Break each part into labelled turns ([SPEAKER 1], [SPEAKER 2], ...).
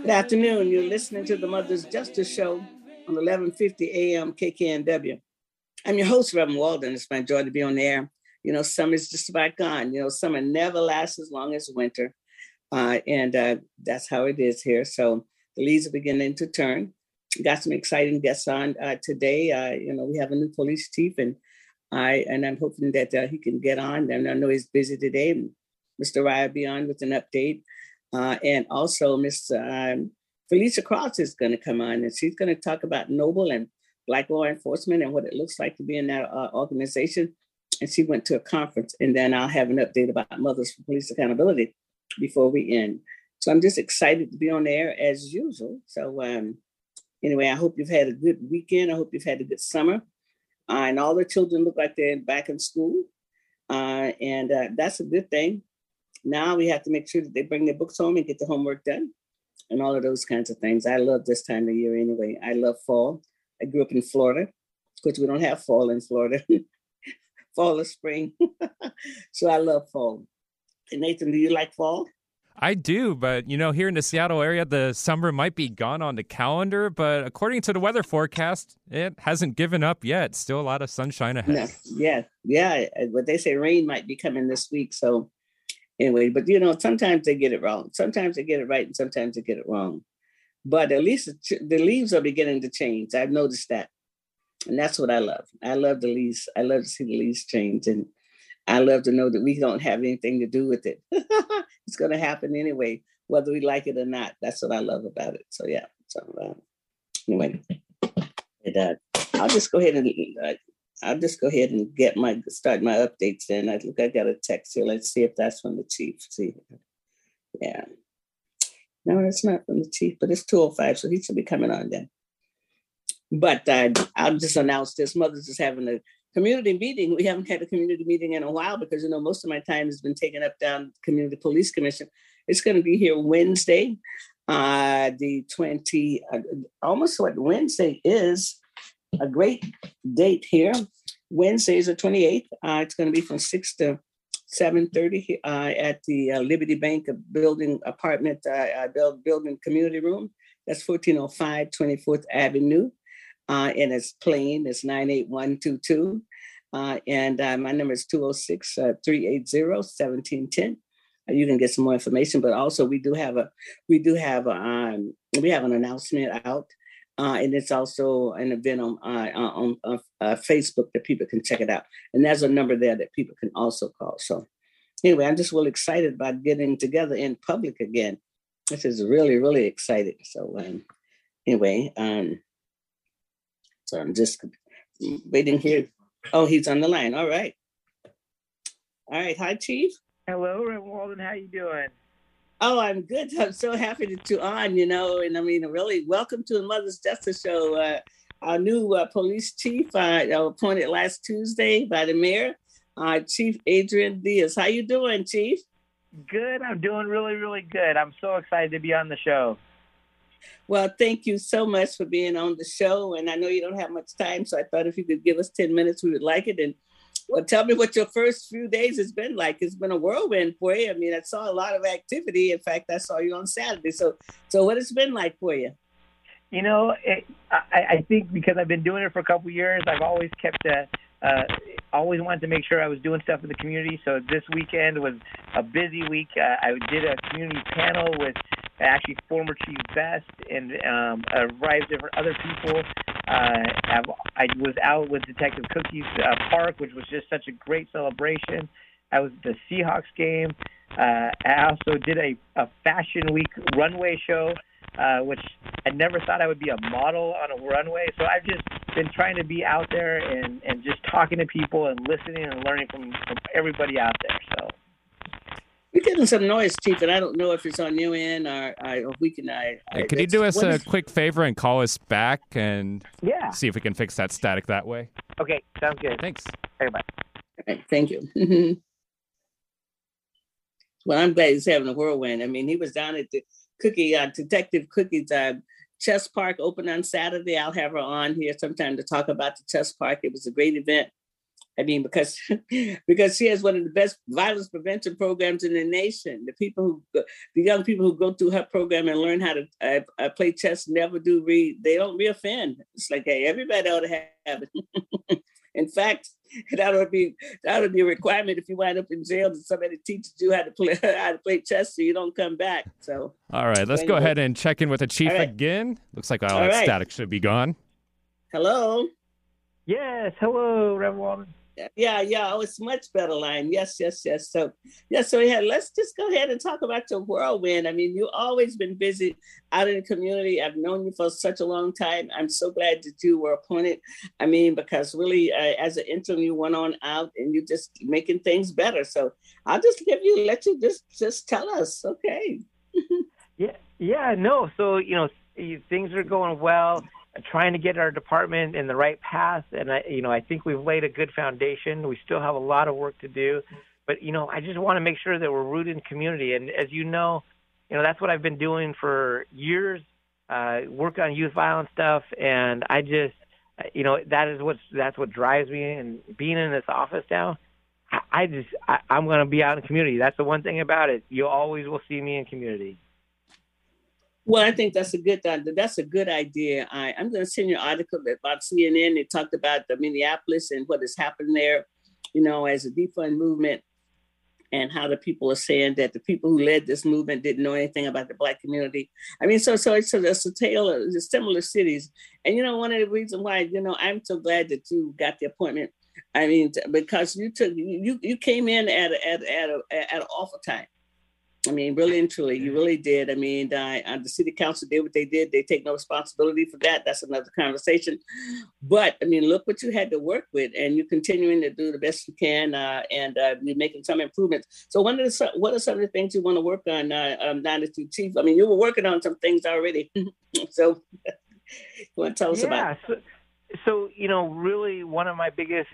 [SPEAKER 1] Good afternoon. You're listening to the Mother's Justice Show on 1150 AM KKNW. I'm your host, Reverend Walden. It's my joy to be on the air. You know, summer's just about gone. You know, summer never lasts as long as winter. And that's how it is here. So the leaves are beginning to turn. Got some exciting guests on today. We have a new police chief, and I'm hoping that he can get on. And I know he's busy today. And Mr. Ryan will be on with an update. And also Miss Felicia Cross is going to come on, and she's going to talk about Noble and Black law enforcement and what it looks like to be in that organization. And she went to a conference, and then I'll have an update about Mothers for Police Accountability before we end. So I'm just excited to be on there as usual. So anyway, I hope you've had a good weekend. I hope you've had a good summer. And all the children look like they're back in school. And that's a good thing. Now we have to make sure that they bring their books home and get the homework done and all of those kinds of things. I love this time of year anyway. I love fall. I grew up in Florida. Of course, we don't have fall in Florida. Fall or spring. So I love fall. And Nathan, do you like fall?
[SPEAKER 2] I do, but, here in the Seattle area, the summer might be gone on the calendar, but according to the weather forecast, it hasn't given up yet. Still a lot of sunshine ahead.
[SPEAKER 1] No. Yeah. But they say rain might be coming this week. So anyway, but, sometimes they get it wrong. Sometimes they get it right, and sometimes they get it wrong. But at least the leaves are beginning to change. I've noticed that. And that's what I love. I love the leaves. I love to see the leaves change. And I love to know that we don't have anything to do with it. It's going to happen anyway, whether we like it or not. That's what I love about it. So, yeah. So, anyway, I'll just go ahead and start my updates. And I got a text here. Let's see if that's from the chief. See, yeah. No, it's not from the chief, but it's 2:05, so he should be coming on then. But I'll just announce this. Mothers is having a community meeting. We haven't had a community meeting in a while because, most of my time has been taken up down Community Police Commission. It's going to be here Wednesday, the 20, almost what Wednesday is, a great date here. Wednesday is the 28th. It's going to be from 6 to 7:30 at the Liberty Bank building community room. That's 1405 24th Avenue. And it's plain. It's 98122. And my number is 206-380-1710. You can get some more information, but also we have an announcement out. And it's also an event on Facebook that people can check it out. And there's a number there that people can also call. So anyway, I'm just really excited about getting together in public again. This is really, really exciting. So anyway, so I'm just waiting here. Oh, he's on the line. All right. Hi, Chief.
[SPEAKER 3] Hello, Reverend Walden. How you doing?
[SPEAKER 1] Oh, I'm good. I'm so happy that you're on, and I mean, really welcome to the Mother's Justice Show. Our new police chief appointed last Tuesday by the mayor, Chief Adrian Diaz. How you doing, Chief?
[SPEAKER 3] Good. I'm doing really, really good. I'm so excited to be on the show.
[SPEAKER 1] Well, thank you so much for being on the show. And I know you don't have much time, so I thought if you could give us 10 minutes, we would like it. And well, tell me what your first few days has been like. It's been a whirlwind for you. I mean, I saw a lot of activity. In fact, I saw you on Saturday. So what it's been like for you?
[SPEAKER 3] I think because I've been doing it for a couple of years, I've always kept always wanted to make sure I was doing stuff in the community. So this weekend was a busy week. I did a community panel with actually former Chief Best and a variety of different other people. I was out with Detective Cookie's Park, which was just such a great celebration. I was at the Seahawks game. I also did a Fashion Week runway show, which I never thought I would be a model on a runway. So I've just been trying to be out there and just talking to people and listening and learning from everybody out there. So
[SPEAKER 1] we're getting some noise, Chief, and I don't know if it's on your end or if we can.
[SPEAKER 2] Could you do us a quick favor and call us back and see if we can fix that static that way?
[SPEAKER 3] Okay, sounds good.
[SPEAKER 2] Thanks.
[SPEAKER 3] Everybody.
[SPEAKER 1] All right, thank you. Well, I'm glad he's having a whirlwind. I mean, he was down at the Detective Cookie's Chess Park open on Saturday. I'll have her on here sometime to talk about the Chess Park. It was a great event. I mean, because because she has one of the best violence prevention programs in the nation. The young people who go through her program and learn how to play chess never do they don't reoffend. It's like, hey, everybody ought to have it. In fact, that would be a requirement if you wind up in jail, that somebody teaches you how to play chess so you don't come back. So,
[SPEAKER 2] all right, let's go ahead and check in with the chief again. Looks like all that static should be gone.
[SPEAKER 1] Hello.
[SPEAKER 3] Yes, hello, Reverend Walden.
[SPEAKER 1] Yeah. Oh, it's much better line. Yes. So let's just go ahead and talk about your whirlwind. I mean, you've always been busy out in the community. I've known you for such a long time. I'm so glad that you were appointed. I mean, because really, as an interim, you went on out and you're just making things better. So I'll just let you just tell us, okay?
[SPEAKER 3] No. So things are going well. Trying to get our department in the right path, and I think we've laid a good foundation. We still have a lot of work to do, but I just want to make sure that we're rooted in community. And as you know, that's what I've been doing for years, work on youth violence stuff, and I just, that's what drives me. And being in this office now, I'm going to be out in the community. That's the one thing about it. You always will see me in community.
[SPEAKER 1] Well, I think that's a good idea. I'm going to send you an article about CNN. They talked about the Minneapolis and what has happened there, as a defund movement, and how the people are saying that the people who led this movement didn't know anything about the Black community. I mean, so it's a tale of the similar cities. And, one of the reasons why, I'm so glad that you got the appointment. I mean, because you came in at an awful time. I mean, really and truly, you really did. I mean, the city council did what they did. They take no responsibility for that. That's another conversation. But, I mean, look what you had to work with, and you're continuing to do the best you can, and you're making some improvements. So what are some of the things you want to work on now that you're chief? I mean, you were working on some things already. So you want to tell us about it?
[SPEAKER 3] So, really one of my biggest,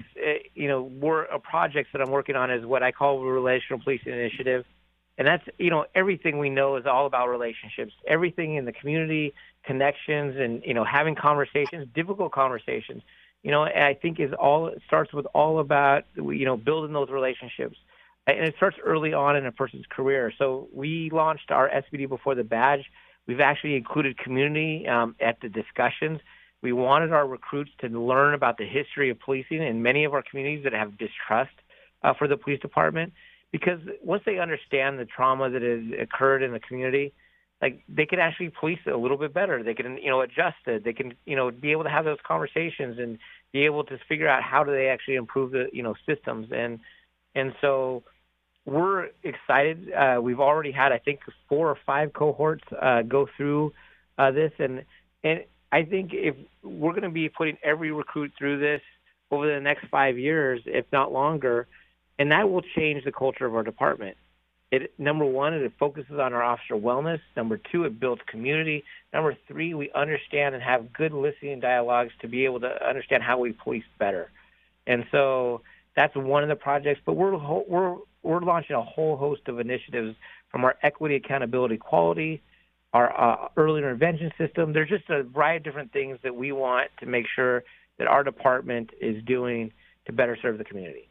[SPEAKER 3] projects that I'm working on is what I call the Relational Policing Initiative. And that's, everything we know is all about relationships, everything in the community, connections, and, having conversations, difficult conversations, and I think it starts with all about, building those relationships. And it starts early on in a person's career. So we launched our SBD Before the Badge. We've actually included community at the discussions. We wanted our recruits to learn about the history of policing in many of our communities that have distrust for the police department. Because once they understand the trauma that has occurred in the community, like they can actually police it a little bit better. They can, adjust it. They can, be able to have those conversations and be able to figure out how do they actually improve the, systems. And so we're excited. We've already had, I think, 4 or 5 cohorts go through this. And I think if we're going to be putting every recruit through this over the next 5 years, if not longer, and that will change the culture of our department. Number one, it focuses on our officer wellness. Number 2, it builds community. Number 3, we understand and have good listening dialogues to be able to understand how we police better. And so that's one of the projects. But we're launching a whole host of initiatives, from our equity, accountability, quality, our early intervention system. There's just a variety of different things that we want to make sure that our department is doing to better serve the community.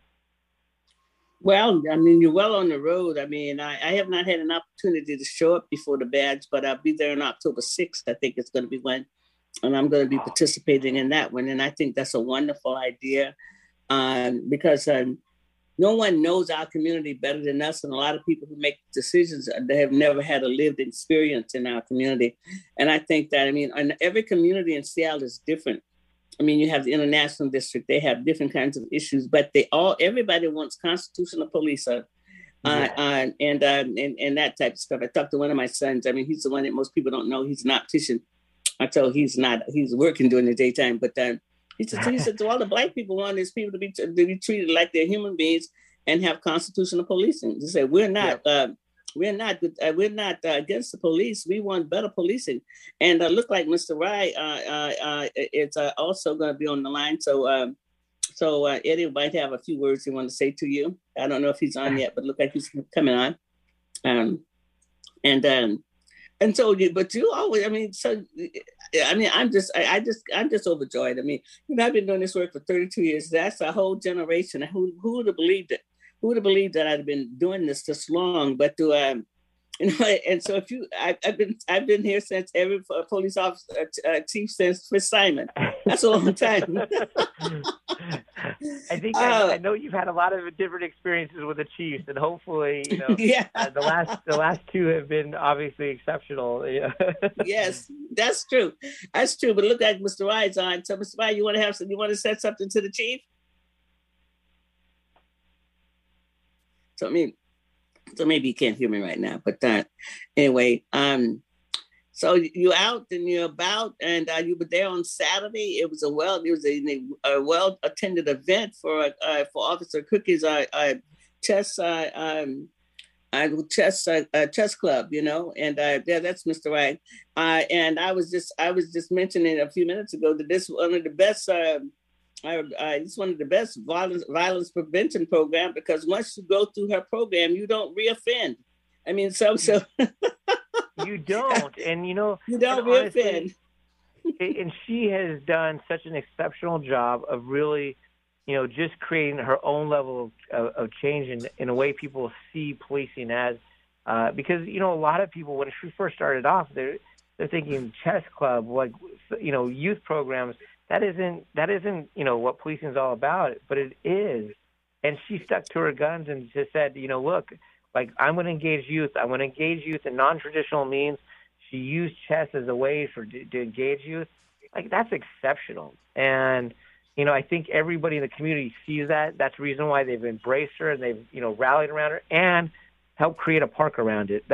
[SPEAKER 1] Well, I mean, you're well on the road. I mean, I have not had an opportunity to show up before the badge, but I'll be there on October 6th. I think it's going to be when, and I'm going to be participating in that one. And I think that's a wonderful idea because no one knows our community better than us. And a lot of people who make decisions, they have never had a lived experience in our community. And I think that, every community in Seattle is different. I mean, you have the International District, they have different kinds of issues, but everybody wants constitutional police and that type of stuff. I talked to one of my sons. I mean, he's the one that most people don't know. He's an optician. He's working during the daytime, but he said, all the Black people want is people to be treated like they're human beings and have constitutional policing. He said, we're not against the police. We want better policing. And look like Mr. Rye is also going to be on the line. So Eddie might have a few words he wants to say to you. I don't know if he's on yet, but look like he's coming on. But you always, so I mean, I'm just overjoyed. I mean, I've been doing this work for 32 years. That's a whole generation. Who would have believed it? Who would have believed that I'd been doing this long? But and so I've been here since every police officer chief since Chris Simon. That's a long time.
[SPEAKER 3] I think I know you've had a lot of different experiences with the Chiefs, and hopefully, the last two have been obviously exceptional. Yeah.
[SPEAKER 1] Yes, that's true. That's true. But look at Mr. Wise on. So, Mr. Wise, you want to say something to the Chief? So maybe you can't hear me right now. But anyway, so you out and you're about, and you were there on Saturday. It was a well attended event for Officer Cookie's chess chess club, and that's Mr. Wright. And I was just mentioning a few minutes ago that this is one of the best. It's one of the best violence prevention program, because once you go through her program, you don't reoffend. I mean, so
[SPEAKER 3] you don't, and
[SPEAKER 1] you don't reoffend.
[SPEAKER 3] And she has done such an exceptional job of really, just creating her own level of change in a way people see policing as, because a lot of people, when she first started off, they're thinking chess club, like youth programs. That isn't what policing is all about, but it is. And she stuck to her guns and just said, look, like, I'm going to engage youth. I want to engage youth in non-traditional means. She used chess as a way to engage youth. Like, that's exceptional. And, I think everybody in the community sees that. That's the reason why they've embraced her and they've, rallied around her and helped create a park around it.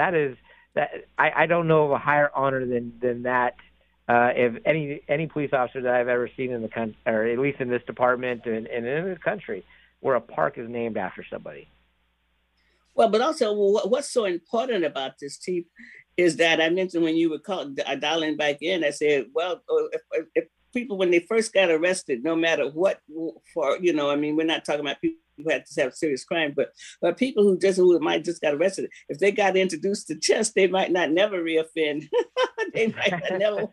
[SPEAKER 3] I don't know of a higher honor than that. If any police officer that I've ever seen in the country, or at least in this department and in the country, where a park is named after somebody.
[SPEAKER 1] Well, but also what's so important about this, Chief, is that I mentioned when you were dialing back in, I said, well, if people, when they first got arrested, no matter what we're not talking about people who had to have serious crime, but people who might just got arrested, if they got introduced to chess, they might not never reoffend. They might not never.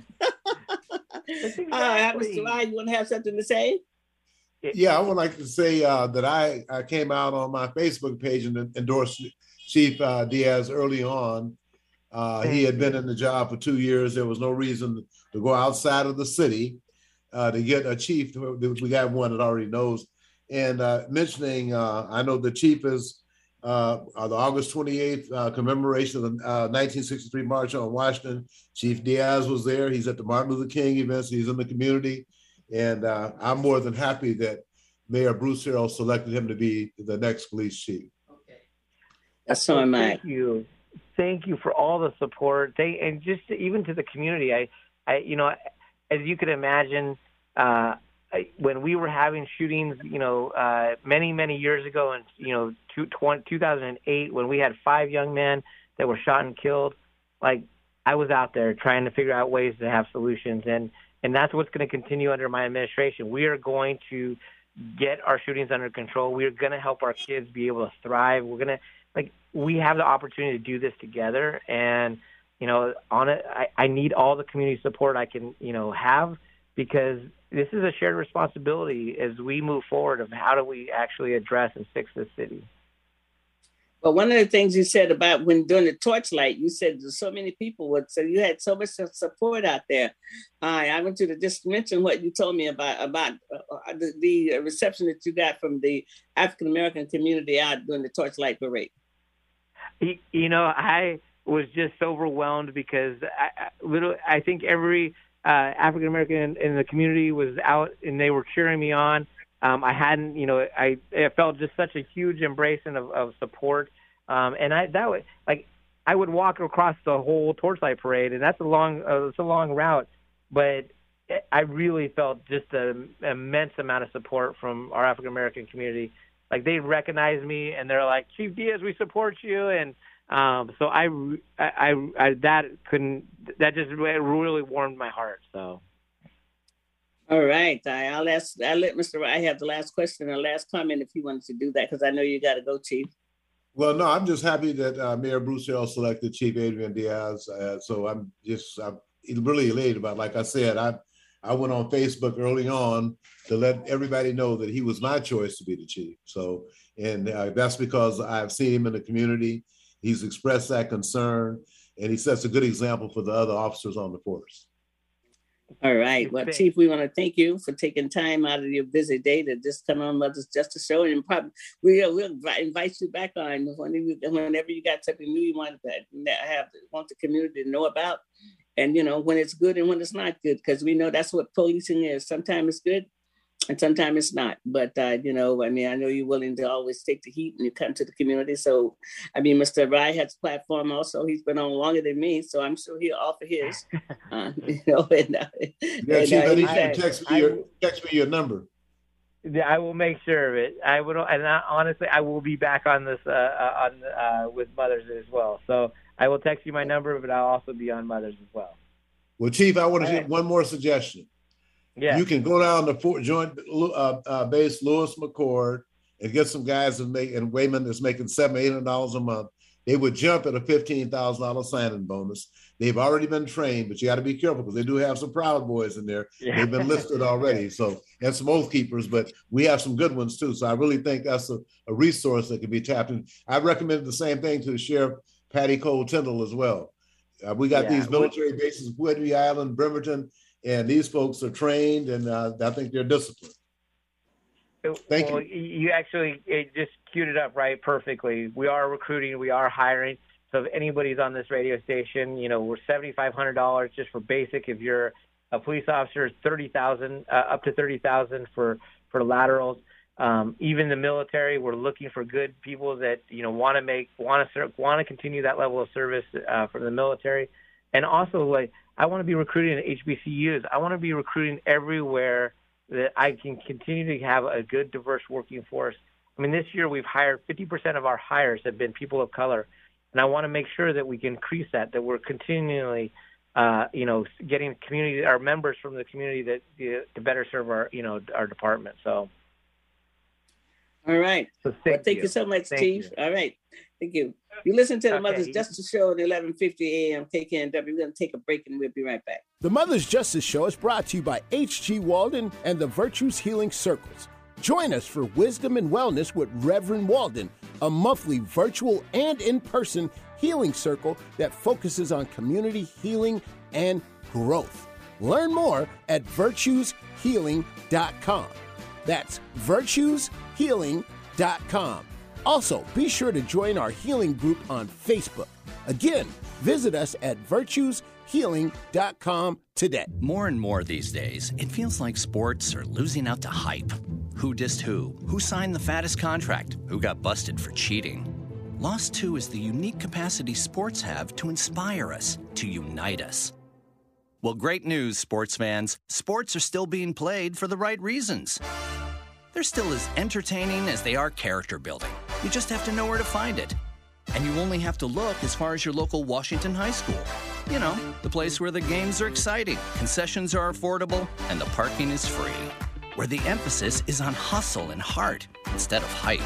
[SPEAKER 1] Exactly. Mr. Ryan, you want to have something to say?
[SPEAKER 4] Yeah, I would like to say that I came out on my Facebook page and endorsed Chief Diaz early on. He had been in the job for 2 years. There was no reason to go outside of the city to get a chief. We got one that already knows. And mentioning, I know the chief is the August 28th commemoration of the 1963 March on Washington. Chief Diaz was there. He's at the Martin Luther King events. He's in the community. And I'm more than happy that Mayor Bruce Harrell selected him to be the next police chief.
[SPEAKER 1] Okay. That's so am I.
[SPEAKER 3] Thank you for all the support. And just even to the community, I as you could imagine, when we were having shootings, many, many years ago in, 2008, when we had 5 young men that were shot and killed, like, I was out there trying to figure out ways to have solutions. And that's what's going to continue under my administration. We are going to get our shootings under control. We are going to help our kids be able to thrive. We're going to, we have the opportunity to do this together. And, I need all the community support I can, have, because this is a shared responsibility as we move forward of how do we actually address and fix this city.
[SPEAKER 1] Well, one of the things you said about when doing the torchlight, you said so many people so you had so much support out there. I want you to just mention what you told me about the reception that you got from the African-American community out during the torchlight parade.
[SPEAKER 3] I was just overwhelmed because I think every African-American in the community was out and they were cheering me on. I hadn't, I felt just such a huge embrace of support. And I would walk across the whole torchlight parade, and that's a long route, but I really felt just an immense amount of support from our African-American community. Like, they recognized me and they're like, Chief Diaz, we support you. And so that just really warmed my heart. So.
[SPEAKER 1] All right. I'll let Mr. I have the last question and last comment if he wants to do that, because I know you got to go, Chief.
[SPEAKER 4] Well, no, I'm just happy that Mayor Bruce Harrell selected Chief Adrian Diaz. So I'm really elated about it. Like I said, I went on Facebook early on to let everybody know that he was my choice to be the chief. So, and that's because I've seen him in the community. He's expressed that concern, and he sets a good example for the other officers on the force. All
[SPEAKER 1] right. Well, Chief, we want to thank you for taking time out of your busy day to just come on Mother's Justice Show, and probably we'll invite you back on whenever you got something new you want the community to know about, and when it's good and when it's not good, because we know that's what policing is. Sometimes it's good, and sometimes it's not. But I know you're willing to always take the heat and you come to the community. So, Mr. Rai has a platform also. He's been on longer than me, so I'm sure he'll offer his.
[SPEAKER 4] Chief, I need you to text me your number.
[SPEAKER 3] Yeah, I will make sure of it. Honestly, I will be back on this with Mothers as well. So I will text you my number, but I'll also be on Mothers as well.
[SPEAKER 4] Well, Chief, I want to give one more suggestion.
[SPEAKER 3] Yeah.
[SPEAKER 4] You can go down to Joint Base Lewis McChord and get some guys in Wayman that's making $700-800 a month. They would jump at a $15,000 signing bonus. They've already been trained, but you got to be careful because they do have some Proud Boys in there. Yeah. They've been listed already, and some Oath Keepers, but we have some good ones too. So I really think that's a resource that can be tapped in. I recommend the same thing to the Sheriff Patty Cole Tyndall as well. We got these military bases, Whidbey Island, Bremerton, and these folks are trained, and I think they're disciplined. Thank you.
[SPEAKER 3] You actually just queued it up right perfectly. We are recruiting. We are hiring. So if anybody's on this radio station, we're $7,500 just for basic. If you're a police officer, it's $30,000, up to $30,000 for laterals. Even the military, we're looking for good people that want to continue that level of service for the military, and also I want to be recruiting at HBCUs. I want to be recruiting everywhere that I can continue to have a good, diverse working force. This year we've hired 50% of our hires have been people of color, and I want to make sure that we can increase that we're continually, getting our members from the community to better serve our department. So.
[SPEAKER 1] All right.
[SPEAKER 3] So
[SPEAKER 1] thank you so much, Chief. All right. Thank you. You listen to the Mother's Justice Show at 11:50 a.m. KKNW. We're going to take a break and we'll be right back.
[SPEAKER 5] The Mother's Justice Show is brought to you by H.G. Walden and the Virtues Healing Circles. Join us for Wisdom and Wellness with Reverend Walden, a monthly virtual and in-person healing circle that focuses on community healing and growth. Learn more at virtueshealing.com. That's virtueshealing.com. Also, be sure to join our healing group on Facebook. Again, visit us at virtueshealing.com today.
[SPEAKER 6] More and more these days, it feels like sports are losing out to hype. Who dissed who? Who signed the fattest contract? Who got busted for cheating? Lost 2 is the unique capacity sports have to inspire us, to unite us. Well, great news, sports fans. Sports are still being played for the right reasons. They're still as entertaining as they are character building. You just have to know where to find it. And you only have to look as far as your local Washington high school. The place where the games are exciting, concessions are affordable, and the parking is free. Where the emphasis is on hustle and heart instead of hype.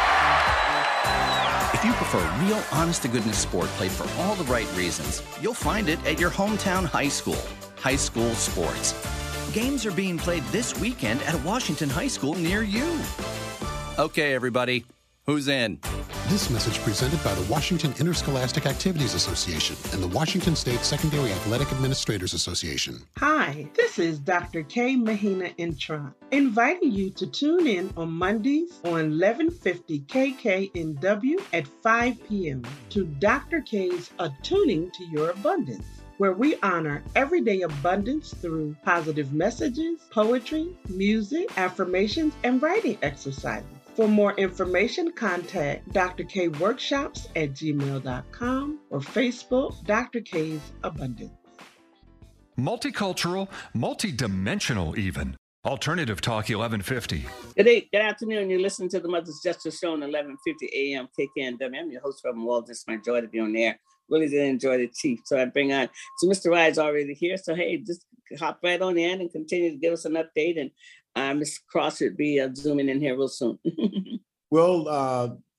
[SPEAKER 6] If you prefer real, honest-to-goodness sport played for all the right reasons, you'll find it at your hometown high school. High school sports. Games are being played this weekend at a Washington high school near you. Okay, everybody, who's in?
[SPEAKER 7] This message presented by the Washington Interscholastic Activities Association and the Washington State Secondary Athletic Administrators Association.
[SPEAKER 8] Hi, this is Dr. Kay Mahina Intron, inviting you to tune in on Mondays on 1150 KKNW at 5 p.m. to Dr. K's Attuning to Your Abundance, where we honor everyday abundance through positive messages, poetry, music, affirmations, and writing exercises. For more information, contact Dr. K Workshops at gmail.com or Facebook, Dr. K's Abundance.
[SPEAKER 9] Multicultural, multidimensional even. Alternative Talk 1150.
[SPEAKER 1] Good afternoon. You're listening to the Mother's Justice Show on 1150 a.m. KKNW. I'm your host, Reverend Walden. It's my joy to be on there. Really did enjoy the Chief. So I bring on, Mr. Rye is already here. So, hey, just hop right on in and continue to give us an update. And Ms. Cross should be zooming in here real soon.
[SPEAKER 4] Well,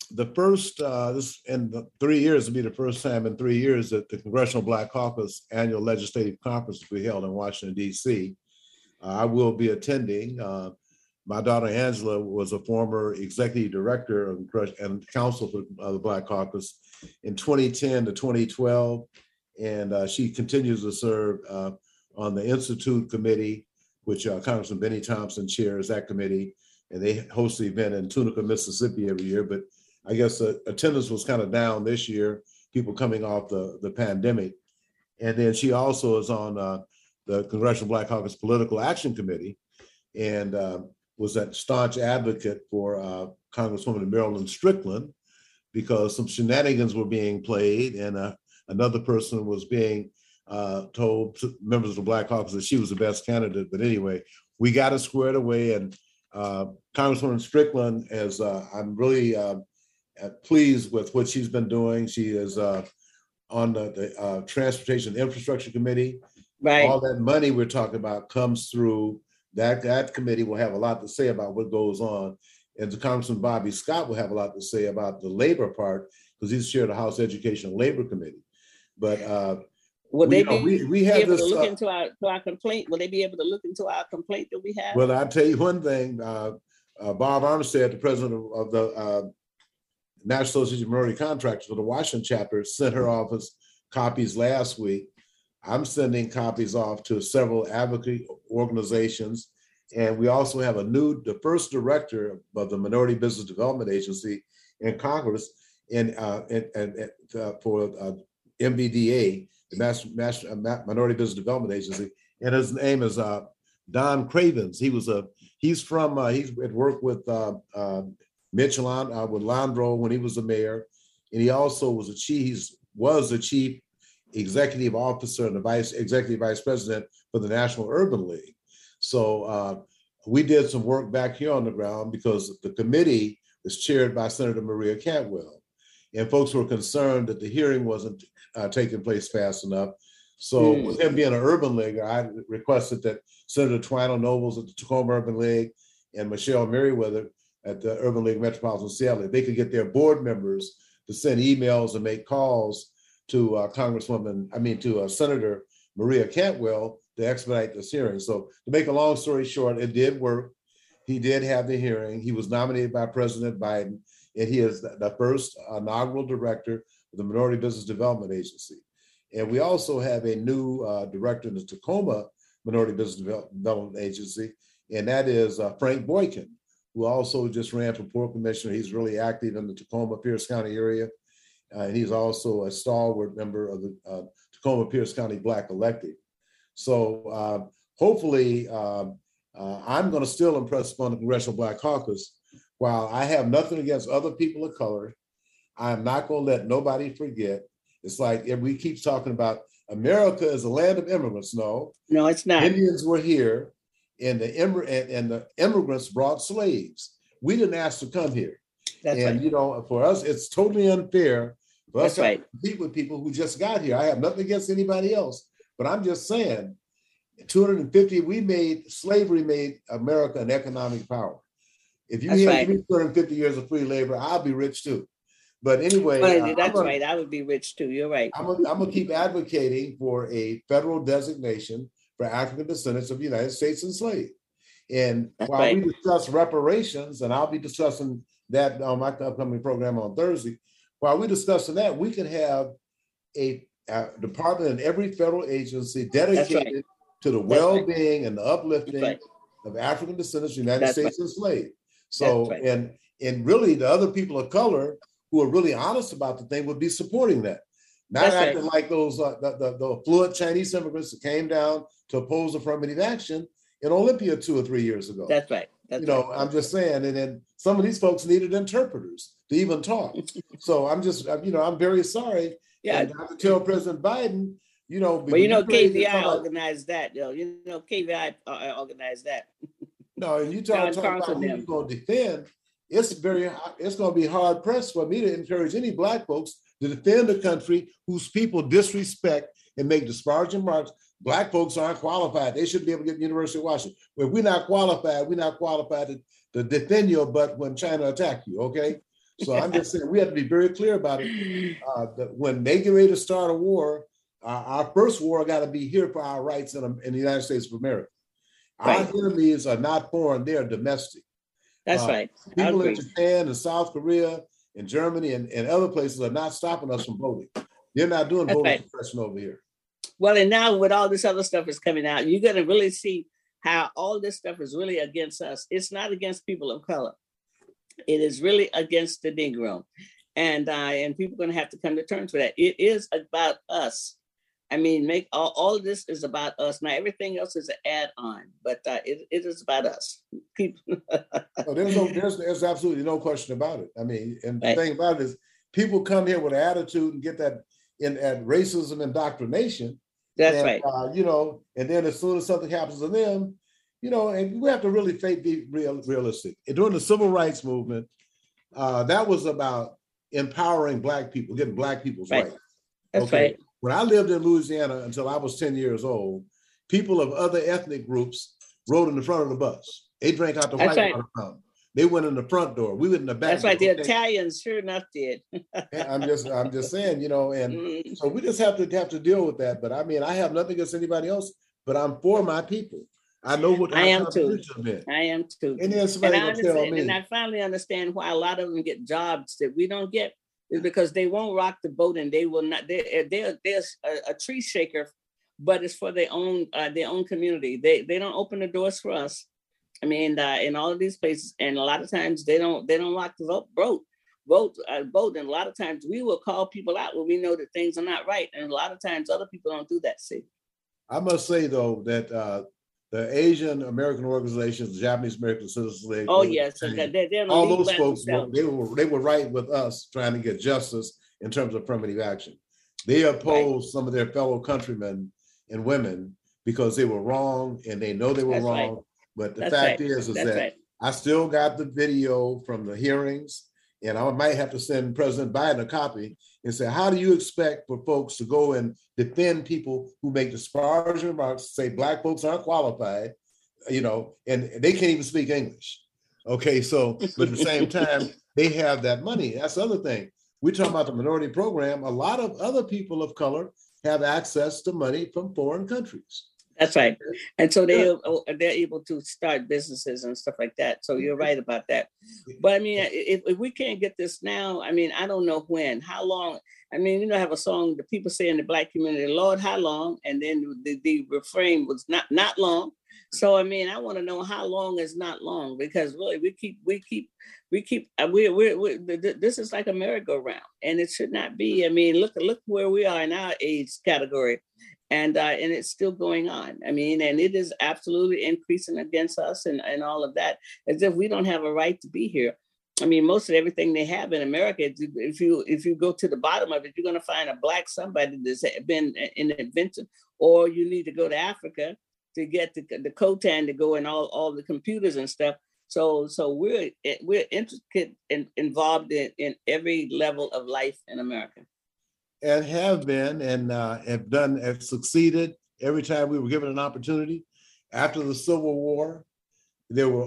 [SPEAKER 4] the first, this in the 3 years will be the first time in 3 years that the Congressional Black Caucus annual legislative conference will be held in Washington, D.C. I will be attending. My daughter Angela was a former executive director and counsel for the Black Caucus in 2010 to 2012, and she continues to serve on the Institute Committee, which Congressman Benny Thompson chairs that committee, and they host the event in Tunica, Mississippi every year. But I guess attendance was kind of down this year, people coming off the pandemic. And then she also is on the Congressional Black Caucus Political Action Committee, and was a staunch advocate for Congresswoman Marilyn Strickland, because some shenanigans were being played, and another person was being told to members of the Black Caucus that she was the best candidate. But anyway, we got it squared away, and Congresswoman Strickland, I'm really pleased with what she's been doing. She is on the Transportation Infrastructure Committee.
[SPEAKER 1] Right.
[SPEAKER 4] All that money we're talking about comes through that committee. Will have a lot to say about what goes on. And Congressman Bobby Scott will have a lot to say about the labor part, because he's chair of the House Education and Labor Committee. But
[SPEAKER 1] will they be able to look into our complaint? Will they be able to look into our complaint that we have?
[SPEAKER 4] Well, I'll tell you one thing. Bob Armstead, the president of the National Association of Minority Contractors for the Washington chapter, sent her office copies last week. I'm sending copies off to several advocacy organizations. And we also have the first director of the Minority Business Development Agency in Congress for MBDA, the Minority Business Development Agency. And his name is Don Cravens. He's had worked with Mitch with Landro when he was the mayor. And he also was the chief executive officer and the executive vice president for the National Urban League. So we did some work back here on the ground, because the committee was chaired by Senator Maria Cantwell, and folks were concerned that the hearing wasn't taking place fast enough. So with him being an urban leaguer, I requested that Senator Twino Nobles at the Tacoma Urban League and Michelle Merriweather at the Urban League Metropolitan Seattle, they could get their board members to send emails and make calls to Senator Maria Cantwell to expedite this hearing. So to make a long story short, it did work. He did have the hearing. He was nominated by President Biden, and he is the first inaugural director of the Minority Business Development Agency. And we also have a new director in the Tacoma Minority Business Development Agency, and that is Frank Boykin, who also just ran for Port Commissioner. He's really active in the Tacoma Pierce County area. And he's also a stalwart member of the Tacoma Pierce County Black Elective. So hopefully, I'm going to still impress upon the Congressional Black Caucus. While I have nothing against other people of color, I'm not going to let nobody forget. It's like we keep talking about America is a land of immigrants. No,
[SPEAKER 1] it's not.
[SPEAKER 4] Indians were here, and the immigrants brought slaves. We didn't ask to come here.
[SPEAKER 1] That's
[SPEAKER 4] and
[SPEAKER 1] right.
[SPEAKER 4] For us, it's totally unfair for us
[SPEAKER 1] to
[SPEAKER 4] compete with people who just got here. I have nothing against anybody else, but I'm just saying, 250, slavery made America an economic power. If you give me 250 years of free labor, I'll be rich too. But anyway,
[SPEAKER 1] right. I would be rich too. You're right.
[SPEAKER 4] I'm gonna keep advocating for a federal designation for African descendants of United States enslaved. And while we discuss reparations, and I'll be discussing that on my upcoming program on Thursday, while we're discussing that, we could have a department in every federal agency dedicated to the well-being and the uplifting of African descendants of United States enslaved. So, and really the other people of color who are really honest about the thing would be supporting that. Not acting like those the affluent Chinese immigrants that came down to oppose affirmative action in Olympia 2 or 3 years ago.
[SPEAKER 1] That's right.
[SPEAKER 4] I'm just saying, and then some of these folks needed interpreters to even talk. So I'm just, I'm very sorry.
[SPEAKER 1] Yeah.
[SPEAKER 4] And I have to tell President Biden,
[SPEAKER 1] KVI organized that. KVI organized that.
[SPEAKER 4] No, and you talk about who you're going to defend. It's going to be hard pressed for me to encourage any Black folks to defend a country whose people disrespect and make disparaging remarks. Black folks aren't qualified. They should be able to get the University of Washington. If we're not qualified to defend your butt when China attack you, okay? So I'm just saying we have to be very clear about it. That when they get ready to start a war, our first war got to be here for our rights in the United States of America. Our enemies are not foreign; they are domestic.
[SPEAKER 1] That's right.
[SPEAKER 4] People in Japan and South Korea and Germany and other places are not stopping us from voting. They're not doing voter suppression over here.
[SPEAKER 1] Well, and now with all this other stuff is coming out, you're going to really see how all this stuff is really against us. It's not against people of color. It is really against the Negro. And people are going to have to come to terms with that. It is about us. I mean, make all of this is about us. Now, everything else is an add-on, but it is about us.
[SPEAKER 4] There's absolutely no question about it. I mean, and the thing about it is people come here with an attitude and get that at racism indoctrination.
[SPEAKER 1] That's right.
[SPEAKER 4] And then as soon as something happens to them, and we have to really be realistic. And during the civil rights movement, that was about empowering Black people, getting Black people's rights.
[SPEAKER 1] That's right.
[SPEAKER 4] When I lived in Louisiana until I was 10 years old, people of other ethnic groups rode in the front of the bus. They drank out the white water fountain. They went in the front door. We went in the back.
[SPEAKER 1] That's right. The Italians sure enough did.
[SPEAKER 4] I'm just saying, and so we just have to deal with that. But I mean, I have nothing against anybody else, but I'm for my people. I know what
[SPEAKER 1] I am too. I am too.
[SPEAKER 4] And then somebody will tell me.
[SPEAKER 1] And I finally understand why a lot of them get jobs that we don't get. Is because they won't rock the boat and they will not. They're a tree shaker, but it's for their own community. They don't open the doors for us. I mean, in all of these places, and a lot of times they don't rock the boat. And a lot of times we will call people out when we know that things are not right, and a lot of times other people don't do that. See,
[SPEAKER 4] I must say though that the Asian American organizations, the Japanese American Citizens League.
[SPEAKER 1] Oh yes,
[SPEAKER 4] all those folks they were right with us trying to get justice in terms of affirmative action. They opposed some of their fellow countrymen and women because they were wrong, and they know they were wrong. Right. But the fact is that I still got the video from the hearings, and I might have to send President Biden a copy and say, how do you expect for folks to go and defend people who make disparaging remarks, say Black folks aren't qualified, and they can't even speak English. Okay, so, but at the same time, they have that money. That's the other thing. We're talking about the minority program. A lot of other people of color have access to money from foreign countries.
[SPEAKER 1] That's right. And so they're able to start businesses and stuff like that. So you're right about that. But I mean, if we can't get this now, I mean, I don't know when, how long. I mean, I have a song, the people say in the Black community, Lord, how long? And then the refrain was not long. So, I mean, I want to know how long is not long, because really this is like a merry-go-round, and it should not be. I mean, look where we are in our age category. And it's still going on. I mean, and it is absolutely increasing against us and all of that, as if we don't have a right to be here. I mean, most of everything they have in America, if you go to the bottom of it, you're going to find a Black somebody that's been an inventor, or you need to go to Africa to get the coltan to go in all the computers and stuff. So we're intricate and involved in every level of life in America.
[SPEAKER 4] And have been and have succeeded every time we were given an opportunity. After the Civil War, there were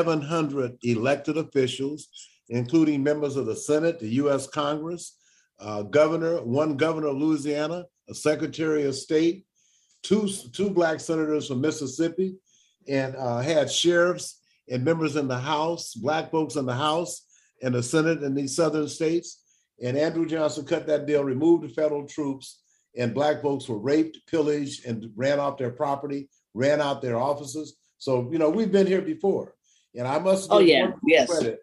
[SPEAKER 4] 1,100 elected officials, including members of the Senate, the U.S. Congress, one governor of Louisiana, a secretary of state, two Black senators from Mississippi, and had sheriffs and members in the House, Black folks in the House and the Senate in these southern states. And Andrew Johnson cut that deal, removed the federal troops, and Black folks were raped, pillaged, and ran off their property, ran out their offices. So, we've been here before. And I must give credit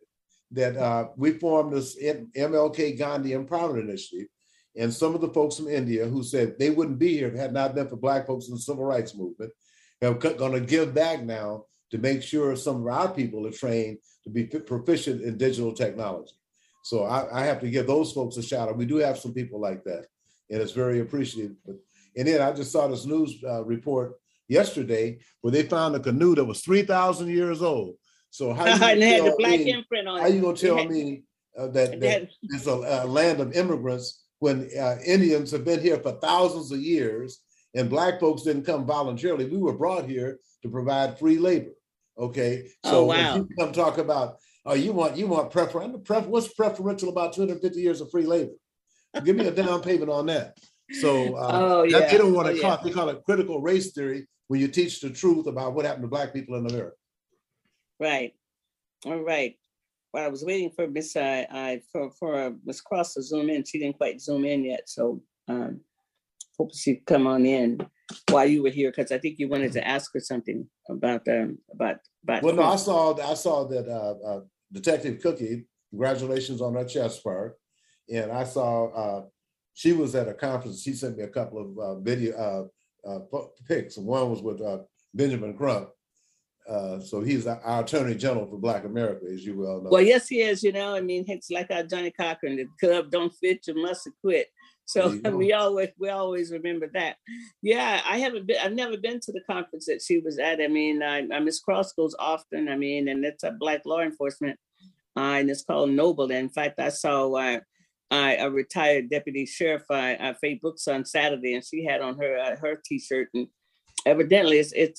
[SPEAKER 4] that we formed this MLK Gandhi Empowerment Initiative. And some of the folks from India who said they wouldn't be here if it had not been for Black folks in the civil rights movement are going to give back now to make sure some of our people are trained to be proficient in digital technology. So I have to give those folks a shout out. We do have some people like that, and it's very appreciated. And then I just saw this news report yesterday where they found a canoe that was 3,000 years old. So how
[SPEAKER 1] and they had the Black imprint on it.
[SPEAKER 4] How you gonna tell me that it's a land of immigrants when Indians have been here for thousands of years and Black folks didn't come voluntarily? We were brought here to provide free labor. Okay, so when people come talk about Oh, you want preferential? What's preferential about 250 years of free labor? Give me a down payment on that. So they don't want to they call it critical race theory when you teach the truth about what happened to Black people in America.
[SPEAKER 1] Right. All right. Well, I was waiting for Miss Miss Cross to zoom in. She didn't quite zoom in yet, so hope she'd come on in while you were here, because I think you wanted to ask her something about. Well,
[SPEAKER 4] no, I saw that Detective Cookie. Congratulations on her chest part, and I saw she was at a conference. She sent me a couple of video pics. One was with Benjamin Crump. So he's our Attorney General for Black America, as you well know.
[SPEAKER 1] Well, yes, he is. I mean, it's like our Johnny Cochran, the club don't fit, you must quit. So we always remember that. Yeah, I've never been to the conference that she was at. I mean, Miss Cross goes often. I mean, and it's a Black law enforcement, and it's called Noble. And in fact, I saw a retired deputy sheriff, Faye Brooks, on Saturday, and she had on her T-shirt, and evidently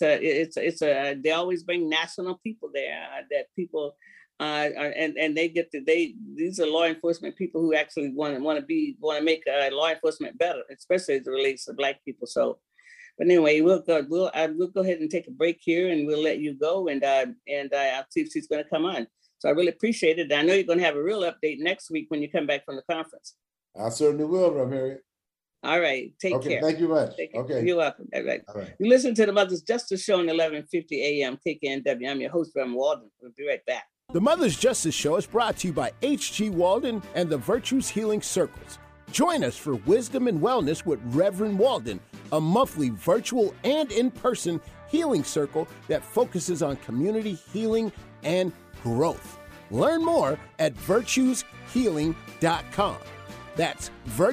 [SPEAKER 1] they always bring national people there that people and these are law enforcement people who actually want to make law enforcement better, especially as it relates to Black people. So, but anyway, we'll go ahead and take a break here, and we'll let you go, and I'll see if she's going to come on. So I really appreciate it. I know you're going to have a real update next week when you come back from the conference.
[SPEAKER 4] I certainly will, Ramiri.
[SPEAKER 1] All right. Take care.
[SPEAKER 4] Thank you much. Okay.
[SPEAKER 1] You're welcome. All right. You listen to the Mother's Justice Show on 1150 AM KKNW. I'm your host, Reverend Walden. We'll be right back.
[SPEAKER 5] The Mother's Justice Show is brought to you by H.G. Walden and the Virtues Healing Circles. Join us for Wisdom and Wellness with Reverend Walden, a monthly virtual and in-person healing circle that focuses on community healing and growth. Learn more at virtueshealing.com. That's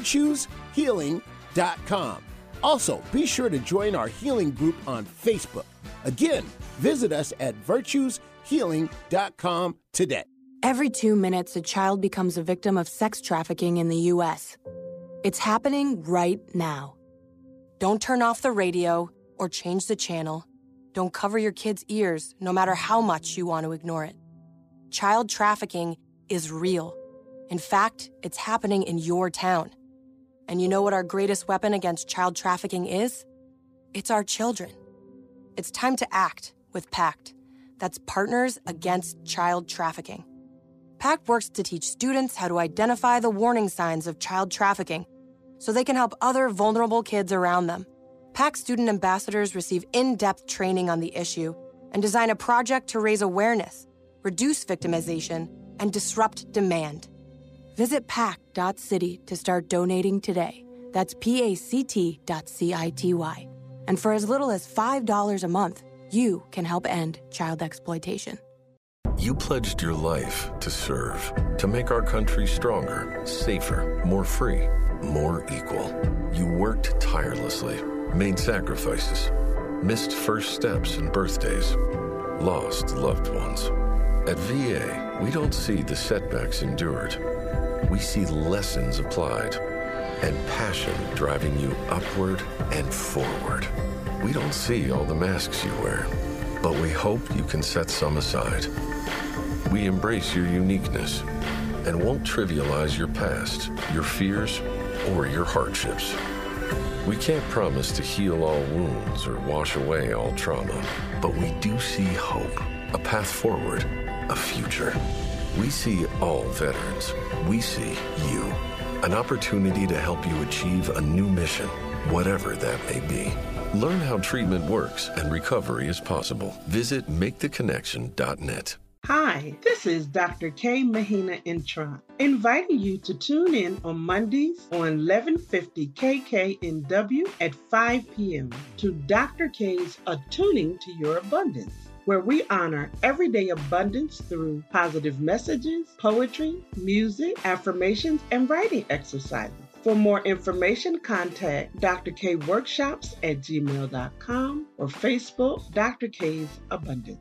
[SPEAKER 5] virtueshealing.com. Also, be sure to join our healing group on Facebook. Again, visit us at virtueshealing.com today.
[SPEAKER 10] Every 2 minutes, a child becomes a victim of sex trafficking in the U.S. It's happening right now. Don't turn off the radio or change the channel. Don't cover your kids' ears, no matter how much you want to ignore it. Child trafficking is real. In fact, it's happening in your town. And you know what our greatest weapon against child trafficking is? It's our children. It's time to act with PACT. That's Partners Against Child Trafficking. PACT works to teach students how to identify the warning signs of child trafficking so they can help other vulnerable kids around them. PACT student ambassadors receive in-depth training on the issue and design a project to raise awareness, reduce victimization, and disrupt demand. Visit pact.city to start donating today. That's pact.city. And for as little as $5 a month, you can help end child exploitation.
[SPEAKER 11] You pledged your life to serve, to make our country stronger, safer, more free, more equal. You worked tirelessly, made sacrifices, missed first steps and birthdays, lost loved ones. At VA, we don't see the setbacks endured. We see lessons applied and passion driving you upward and forward. We don't see all the masks you wear, but we hope you can set some aside. We embrace your uniqueness and won't trivialize your past, your fears, or your hardships. We can't promise to heal all wounds or wash away all trauma, but we do see hope, a path forward, a future. We see all veterans. We see you. An opportunity to help you achieve a new mission, whatever that may be. Learn how treatment works and recovery is possible. Visit maketheconnection.net.
[SPEAKER 8] Hi, this is Dr. K. Mahina Intron, inviting you to tune in on Mondays on 1150 KKNW at 5 p.m. to Dr. K's Attuning to Your Abundance, where we honor everyday abundance through positive messages, poetry, music, affirmations, and writing exercises. For more information, contact Dr. K Workshops at gmail.com or Facebook, Dr. K's Abundance.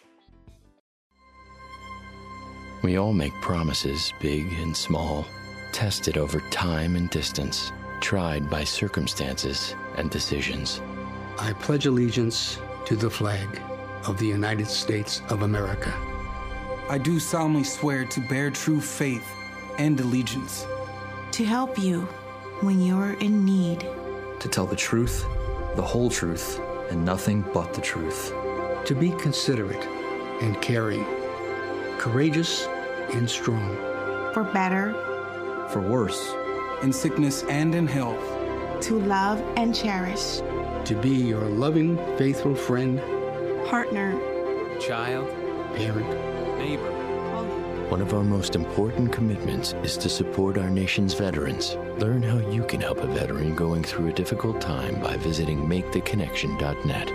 [SPEAKER 12] We all make promises, big and small, tested over time and distance, tried by circumstances and decisions.
[SPEAKER 13] I pledge allegiance to the flag of the United States of America I do solemnly swear to bear true faith and allegiance.
[SPEAKER 14] To help you when you're in need.
[SPEAKER 15] To tell the truth, the whole truth, and nothing but the truth.
[SPEAKER 16] To be considerate and caring. Courageous and strong.
[SPEAKER 14] For better.
[SPEAKER 15] For worse.
[SPEAKER 13] In sickness and in health.
[SPEAKER 14] To love and cherish.
[SPEAKER 16] To be your loving, faithful friend.
[SPEAKER 14] Partner.
[SPEAKER 12] Child.
[SPEAKER 16] Parent.
[SPEAKER 12] Neighbor. One of our most important commitments is to support our nation's veterans. Learn how you can help a veteran going through a difficult time by visiting maketheconnection.net.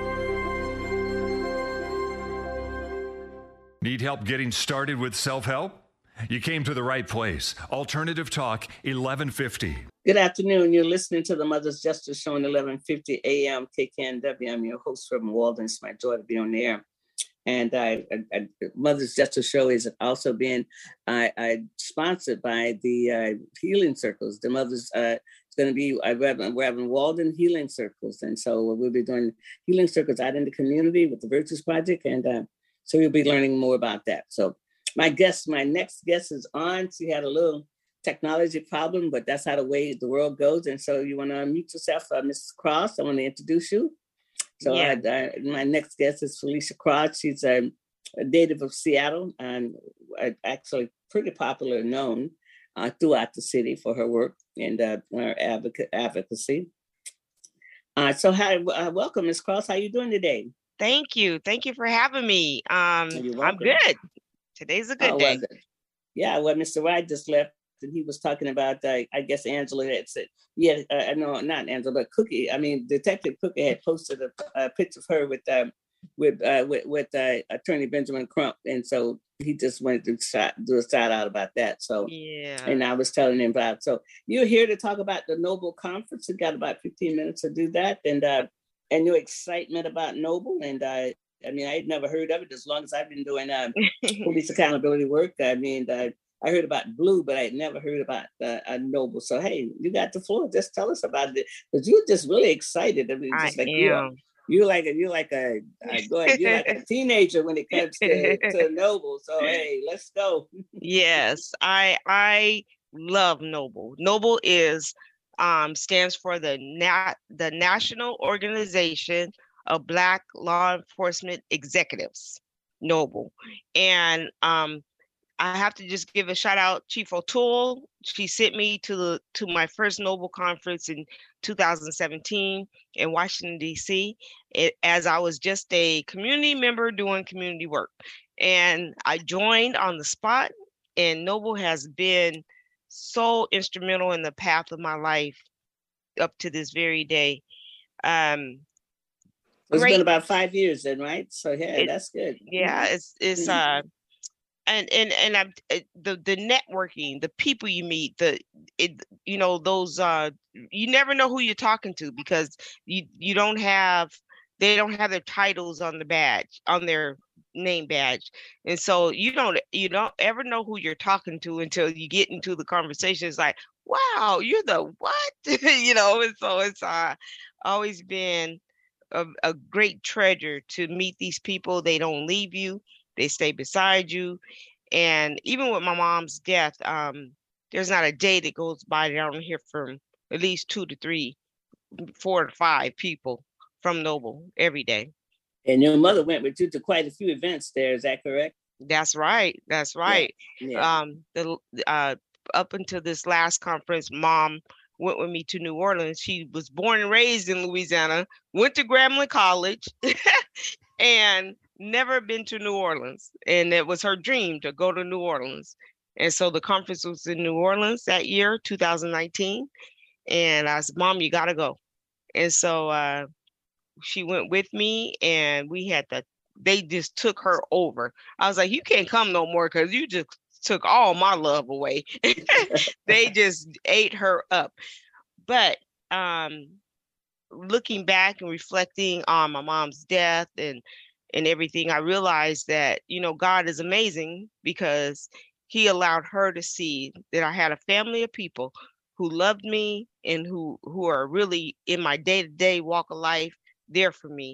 [SPEAKER 9] Need help getting started with self-help? You came to the right place. Alternative Talk, 1150.
[SPEAKER 1] Good afternoon. You're listening to the Mother's Justice Show on 1150 AM KKNW. I'm your host, Reverend Walden. It's my joy to be on the air. And Mother's Justice Show is also being sponsored by the Healing Circles. The Mother's it's going to be Reverend Walden Healing Circles. And so we'll be doing healing circles out in the community with the Virtues Project. And so you'll be learning more about that. So my next guest is on. She had a little technology problem, but that's how the way the world goes. And so you want to unmute yourself, Mrs. Cross. I want to introduce you. So my next guest is Felicia Cross. She's a native of Seattle and actually pretty popular, known throughout the city for her work and her advocacy. So hi, welcome, Ms. Cross. How are you doing today?
[SPEAKER 17] Thank you. Thank you for having me. I'm good. Today's a good day.
[SPEAKER 1] Yeah, well, Mr. Wright just left. And he was talking about, I guess Angela had said, no, not Angela, but Cookie. I mean, Detective Cookie had posted a picture of her with Attorney Benjamin Crump, and so he just wanted to do a shout out about that. So and I was telling him about. So you're here to talk about the Noble Conference. You got about 15 minutes to do that, and your excitement about Noble. And I mean, I had never heard of it as long as I've been doing police accountability work. I mean, I heard about Blue, but I had never heard about Noble. So, hey, you got the floor. Just tell us about it, because you're just really excited. I mean, just you're like a teenager when it comes to Noble. So, hey, let's go.
[SPEAKER 17] Yes, I love Noble. Noble is stands for the National Organization of Black Law Enforcement Executives. Noble, and I have to just give a shout out Chief O'Toole. She sent me to my first Noble conference in 2017 in Washington, D.C. As I was just a community member doing community work. And I joined on the spot, and Noble has been so instrumental in the path of my life up to this very day.
[SPEAKER 1] It's been about 5 years then, right? So yeah, that's good.
[SPEAKER 17] Yeah, it's and the networking, the people you meet, those you never know who you're talking to, because they don't have their titles on the badge, on their name badge, and so you don't ever know who you're talking to until you get into the conversation. It's like, wow, you're the what? And so it's always been a great treasure to meet these people. They don't leave you. They stay beside you. And even with my mom's death, there's not a day that goes by that I don't hear from at least 2 to 3, 4 to 5 people from Noble every day.
[SPEAKER 1] And your mother went with you to quite a few events there. Is that correct?
[SPEAKER 17] That's right. That's right.
[SPEAKER 1] Yeah.
[SPEAKER 17] Up until this last conference, Mom went with me to New Orleans. She was born and raised in Louisiana, went to Grambling College, and never been to New Orleans. And it was her dream to go to New Orleans. And so the conference was in New Orleans that year, 2019. And I said, Mom, you got to go. And so she went with me, and they just took her over. I was like, you can't come no more, because you just took all my love away. They just ate her up. But looking back and reflecting on my mom's death and everything, I realized that, God is amazing, because he allowed her to see that I had a family of people who loved me and who are really in my day-to-day walk of life there for me.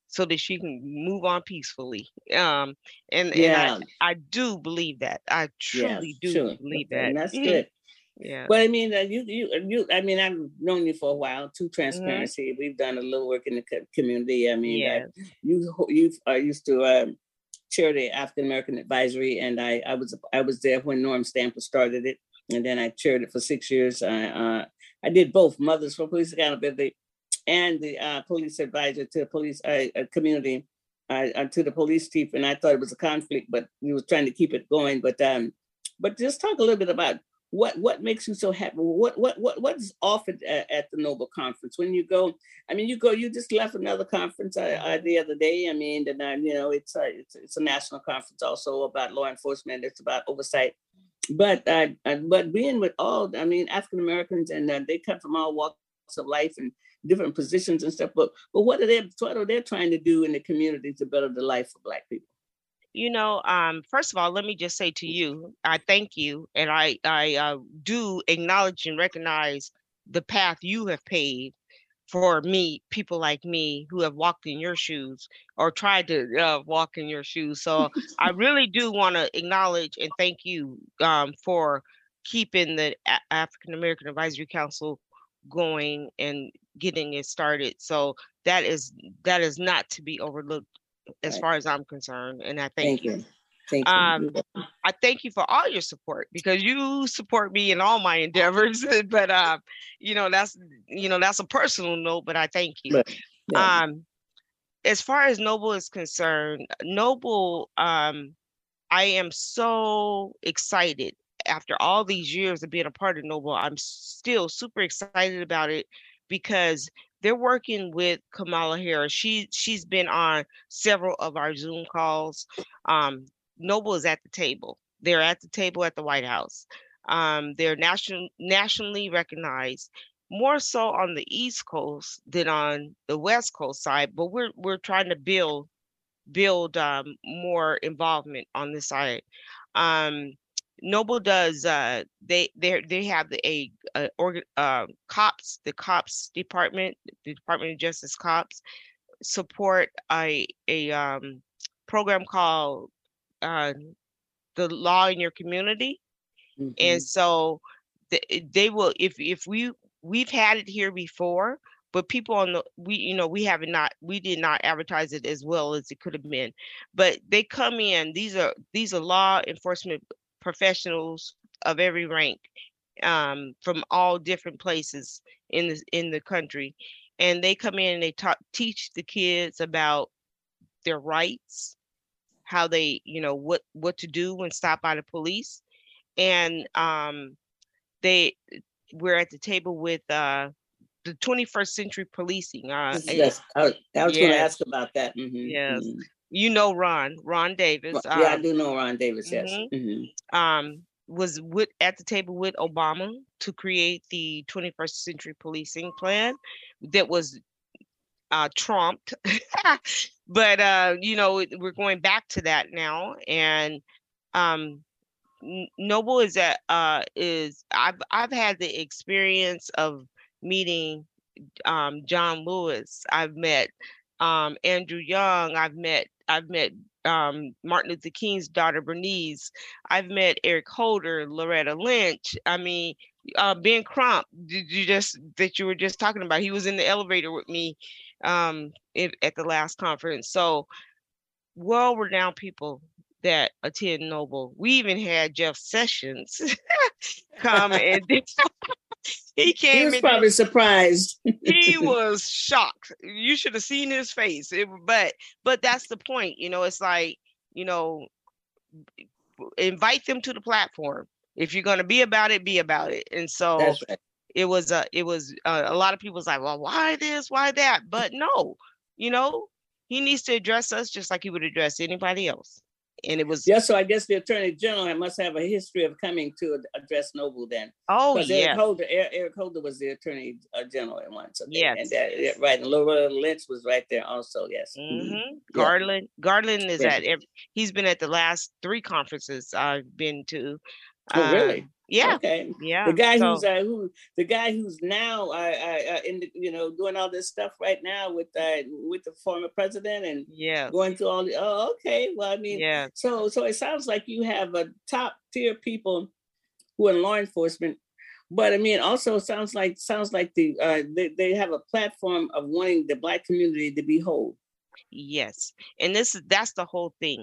[SPEAKER 17] so that she can move on peacefully. And
[SPEAKER 1] Yeah.
[SPEAKER 17] I do believe that. I truly do believe that.
[SPEAKER 1] And that's good.
[SPEAKER 17] Yeah.
[SPEAKER 1] Well, I mean, I mean, I've known you for a while. To transparency, we've done a little work in the community. I mean, you used to chair the African American Advisory, and I was there when Norm Stamper started it, and then I chaired it for 6 years. I did both Mothers for Police Accountability and the police advisor to the police community, to the police chief, and I thought it was a conflict, but we were trying to keep it going. But just talk a little bit about what makes you so happy. What's offered at the Noble Conference when you go? I mean, you just left another conference the other day. I mean, and you know, it's a national conference also about law enforcement. It's about oversight. But being with all, I mean, African Americans, and they come from all walks of life and different positions and stuff. But what are they trying to do in the community to better the life of Black people?
[SPEAKER 17] You know, first of all, let me just say to you, I thank you, and I do acknowledge and recognize the path you have paved for me, people like me who have walked in your shoes or tried to walk in your shoes. So I really do want to acknowledge and thank you for keeping the African American Advisory Council going and getting it started. So that is not to be overlooked as far as I'm concerned. And I thank you.
[SPEAKER 1] Thank you.
[SPEAKER 17] I thank you for all your support, because you support me in all my endeavors. But you know, that's a personal note, but I thank you. As far as Noble is concerned, Noble, I am so excited after all these years of being a part of Noble. I'm still super excited about it because they're working with Kamala Harris. She's been on several of our Zoom calls. Noble is at the table. They're at the table at the White House. They're nationally recognized, more so on the East Coast than on the West Coast side. But we're trying to build more involvement on this side. Noble does. They have the cops, the cops department, the Department of Justice cops support a program called the Law in Your Community, and so they will. If we've had it here before, but people on the we did not advertise it as well as it could have been, but they come in. These are law enforcement professionals of every rank, from all different places in the country, and they come in and they teach the kids about their rights, how they, what to do when stopped by the police, and we're at the table with the 21st Century Policing.
[SPEAKER 1] Yes, I was going to ask about that.
[SPEAKER 17] Yes. You know Ron Davis.
[SPEAKER 1] Yeah, I do know Ron Davis, yes.
[SPEAKER 17] Was at the table with Obama to create the 21st Century Policing plan that was trumped. But, we're going back to that now. And Noble is I've had the experience of meeting John Lewis. I've met Andrew Young. I've met Martin Luther King's daughter, Bernice. I've met Eric Holder, Loretta Lynch. I mean, Ben Crump, that you were just talking about. He was in the elevator with me at the last conference. So world-renowned people that attend Noble. We even had Jeff Sessions come and he came.
[SPEAKER 1] He was probably surprised.
[SPEAKER 17] He was shocked. You should have seen his face. But that's the point. It's like, invite them to the platform. If you're going to be about it, be about it. And so
[SPEAKER 1] that's right.
[SPEAKER 17] it was a lot of people was like, well, why this, why that? But no, he needs to address us just like he would address anybody else. And it was
[SPEAKER 1] so I guess the Attorney General must have a history of coming to address Noble then.
[SPEAKER 17] Oh, yeah.
[SPEAKER 1] Eric Holder was the Attorney General at once. Okay?
[SPEAKER 17] Yes.
[SPEAKER 1] And right. And Loretta Lynch was right there also. Yes.
[SPEAKER 17] Garland is he's been at the last 3 conferences I've been to.
[SPEAKER 1] Oh, really?
[SPEAKER 17] Yeah.
[SPEAKER 1] Okay.
[SPEAKER 17] Yeah.
[SPEAKER 1] The guy
[SPEAKER 17] So-
[SPEAKER 1] who's now in the, doing all this stuff right now with the former president and going through all the. Oh, okay. Well, I mean, so it sounds like you have a top tier people who are in law enforcement, but I mean, also sounds like they have a platform of wanting the Black community to be whole.
[SPEAKER 17] Yes, and that's the whole thing.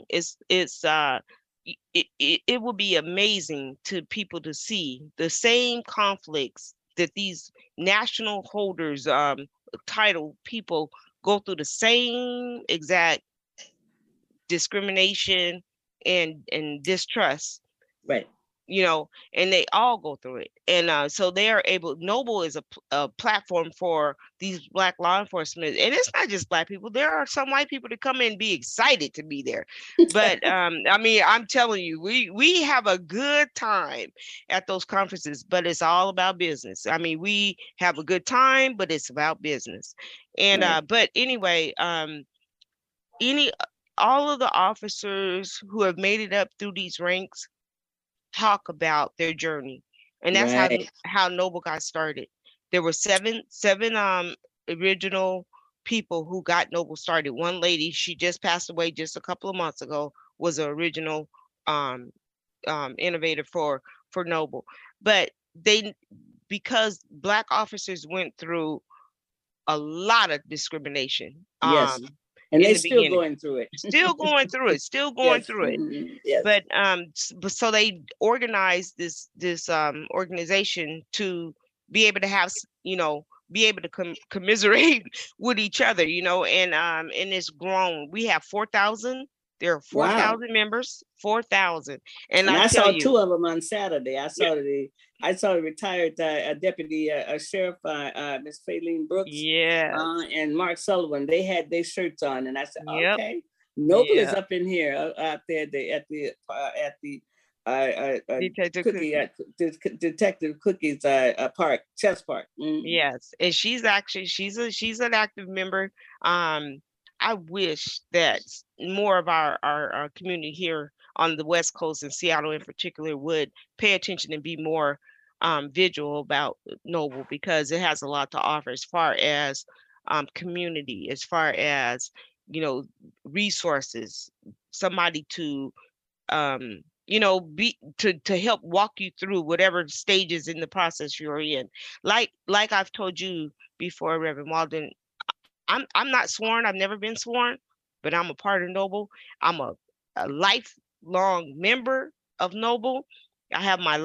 [SPEAKER 17] It will be amazing to people to see the same conflicts that these national holders, title people go through the same exact discrimination and distrust.
[SPEAKER 1] Right.
[SPEAKER 17] And they all go through it. And so they are able, Noble is a platform for these Black law enforcement. And it's not just Black people. There are some white people that come in and be excited to be there. But I mean, I'm telling you, we have a good time at those conferences, but it's all about business. I mean, we have a good time, but it's about business. And but anyway, all of the officers who have made it up through these ranks talk about their journey, and that's how Noble got started. There were seven original people who got Noble started. One lady, she just passed away just a couple of months ago, was an original innovator for Noble. But because Black officers went through a lot of discrimination.
[SPEAKER 1] Yes. And they're still going through it.
[SPEAKER 17] Still going through it.
[SPEAKER 1] Mm-hmm. Yes.
[SPEAKER 17] But so they organized this organization to be able to have, be able to commiserate with each other, and it's grown. We have 4,000. There are 4,000 members, 4,000. And
[SPEAKER 1] I saw two of them on Saturday. I saw the retired deputy sheriff, Miss Faylene Brooks, and Mark Sullivan. They had their shirts on, and I said, okay, Noble is up in here, out there at the Detective Cookie's park, Chess Park. Mm-hmm.
[SPEAKER 17] Yes, and she's an active member. I wish that more of our community here on the West Coast and Seattle in particular would pay attention and be more vigilant about Noble, because it has a lot to offer as far as community, as far as resources, somebody to to help walk you through whatever stages in the process you're in. Like I've told you before, Reverend Walden, I'm not sworn. I've never been sworn, but I'm a part of Noble. I'm a lifelong member of Noble. I have my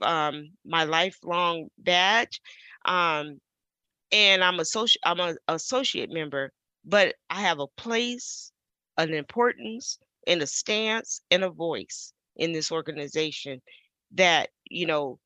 [SPEAKER 17] lifelong badge, and I'm an associate member. But I have a place, an importance, and a stance and a voice in this organization that you